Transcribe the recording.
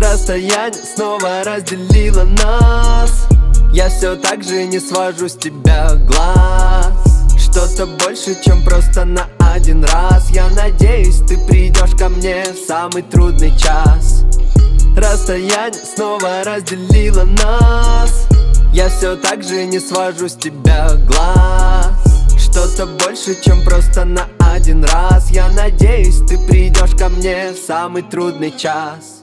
Расстояние снова разделило нас. Я все так же не свожу с тебя глаз. Что-то больше, чем просто на один раз. Я надеюсь, ты придешь ко мне в самый трудный час. Расстояние снова разделило нас. Я все так же не свожу с тебя глаз. Что-то больше, чем просто на один раз. Я надеюсь, ты придешь ко мне в самый трудный час.